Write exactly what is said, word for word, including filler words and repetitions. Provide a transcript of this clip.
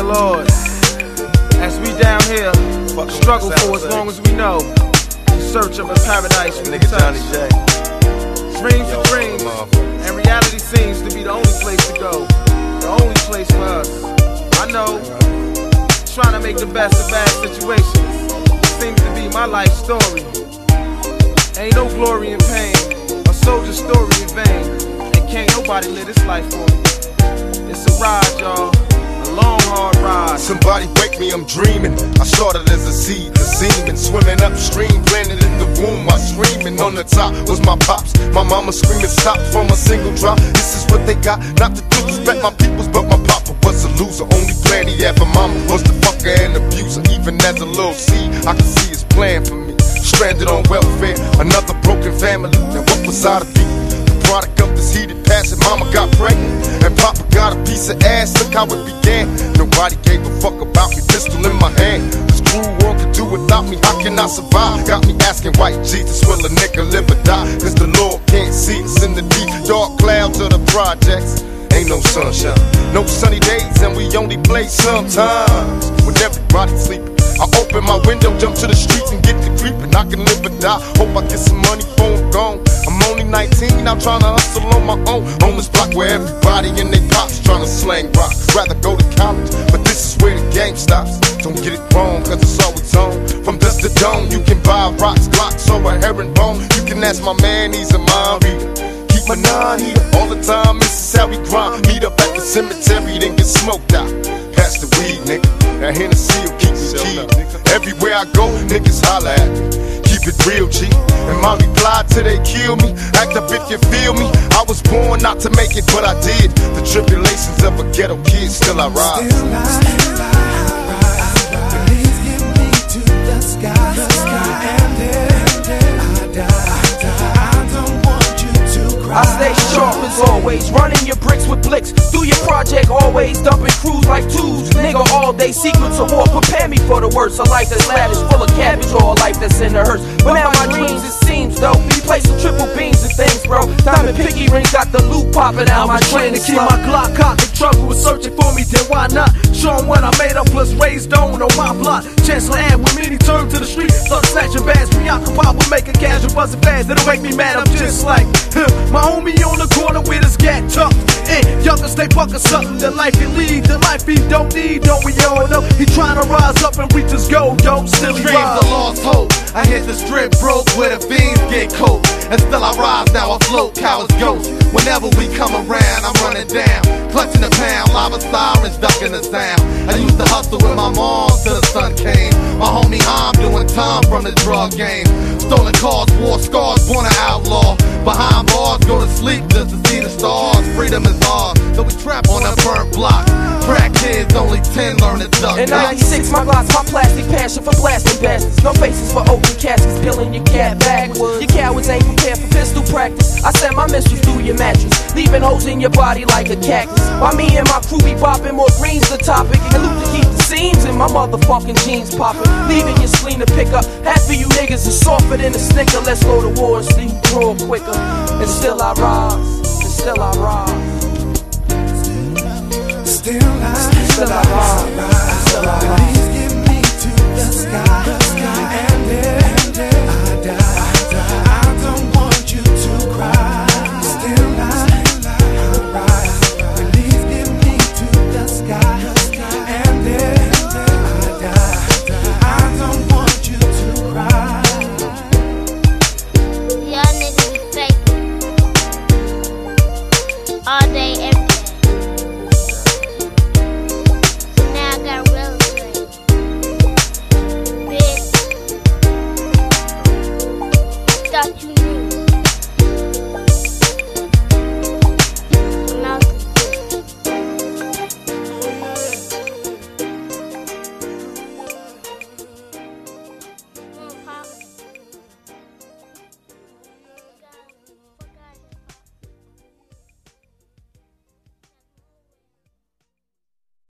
Dear Lord, as we down here, struggle for as long as we know, in search of a paradise we can touch. Dreams are dreams, and reality seems to be the only place to go, the only place for us. I know, trying to make the best of bad situations seems to be my life story. Ain't no glory in pain, a soldier's story in vain, and can't nobody live this life for me. It's a ride, y'all. Long, hard ride. Somebody wake me, I'm dreaming. I started as a seed, the semen swimming upstream, planted in the womb. I screaming on the top was my pops. My mama screaming stop from a single drop. This is what they got, not to disrespect my peoples, but my papa was a loser. Only plan he had for mama was the fucker and abuser. Even as a little seed, I could see his plan for me. Stranded on welfare, another broken family. Now what was I to be? Product of this heated passion, mama got pregnant and papa got a piece of ass, look how it began. Nobody gave a fuck about me, pistol in my hand. This cruel world could do without me, how can I survive? Got me asking white Jesus, will a nigga live or die? Cause the Lord can't see us in the deep dark clouds of the projects. Ain't no sunshine, no sunny days, and we only play sometimes when everybody's sleeping. I open my window, jump to the streets and get to creeping. I can live or die, hope I get some money before I'm gone. I'm only nineteen, I'm trying to hustle on my own. On this block where everybody and they pops trying to slang rock. Rather go to college, but this is where the game stops. Don't get it wrong, cause it's always on. From dust to dawn, you can buy rocks, glocks, or a herringbone. You can ask my man, he's a mind reader. Keep my nine heater all the time, this is how we grind. Meet up at the cemetery, then get smoked out. Pass the weed, nigga. That Hennessy will keep me keyed. Everywhere I go, niggas holla at me. Keep it real, G. And my reply till they kill me. Act up if you feel me. I was born not to make it, but I did. The tribulations of a ghetto kid, still I rise. Still I, still I rise. Please get me to the sky, the sky, and then I die, I die. I don't want you to cry. I stay sharp as always, running your bricks with blicks. Through your project, always dumping crews like twos. Nigga, all day secrets of war. Prepare me for the worst. A life that's lavish, full of cabbage, or a life that's in the hearse. But now my dreams, it seems though, be placing triple beams and things, bro. Diamond piggy rings got the loot popping out. My train to keep my Glock cocked. The trouble was searching for me, then why not? Show 'em what I made up, plus raised on on my block. Chancellor Ave with me, he turned to the street. Start snatching bags, preoccupied with making cash and buzzing fast. It'll make me mad, I'm just like him. My homie on the corner with his gat tucked in. Youngers, they buck something that life can lead. The life he don't need, don't we all know? He trying to rise up and reach his goal, yo. Still he dreams of lost hope. I hit the strip broke where the fiends get cold. And still I rise, now I float, cowards ghost. Whenever we come around, I'm running down, clutching the pound, lava sirens ducking the sound. I used to hustle with my mom till the sun came. My homie I'm doing time from the drug game. Stolen cars, war scars, born an outlaw. Behind bars, go to sleep just to see the stars. Freedom is ours, so we trap on a burnt block. Crack kids, only ten learn to duck. In ninety-six, my gloss, my plastic passion for blasting bastards. No faces for open caskets, peeling your cat backwards. Your cowards ain't prepared for pistol practice. I sent my mistress through your mattress, leaving holes in your body like a cactus. While me and my crew be bopping, more greens the topic. And loot to keep the seams in my motherfucking jeans popping. Leaving your spleen to pick up. Half of you niggas is softer than a snicker. Let's go to war and see who grow quicker. And still I rise, and still I rise. Still I